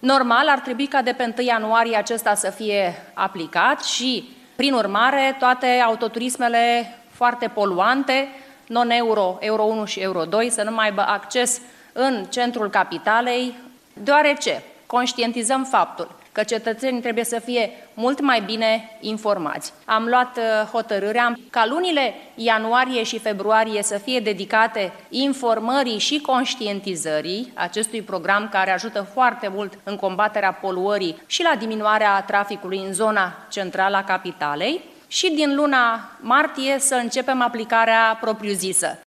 Normal, ar trebui ca de pe 1 ianuarie acesta să fie aplicat și, prin urmare, toate autoturismele foarte poluante, non-euro, Euro 1 și Euro 2, să nu mai aibă acces în centrul capitalei, deoarece conștientizăm faptul că cetățenii trebuie să fie mult mai bine informați. Am luat hotărârea ca lunile ianuarie și februarie să fie dedicate informării și conștientizării acestui program care ajută foarte mult în combaterea poluării și la diminuarea traficului în zona centrală a capitalei și din luna martie să începem aplicarea propriu-zisă.